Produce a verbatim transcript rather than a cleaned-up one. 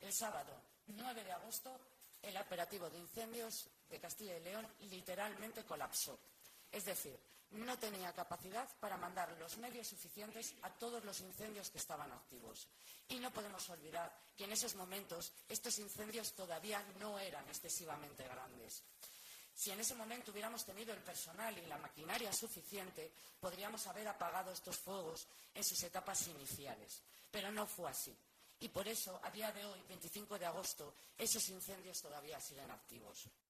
El sábado nueve de agosto, el operativo de incendios de Castilla y León literalmente colapsó. Es decir, no tenía capacidad para mandar los medios suficientes a todos los incendios que estaban activos. Y no podemos olvidar que en esos momentos estos incendios todavía no eran excesivamente grandes. Si en ese momento hubiéramos tenido el personal y la maquinaria suficiente, podríamos haber apagado estos fuegos en sus etapas iniciales. Pero no fue así. Y por eso, a día de hoy, veinticinco de agosto, esos incendios todavía siguen activos.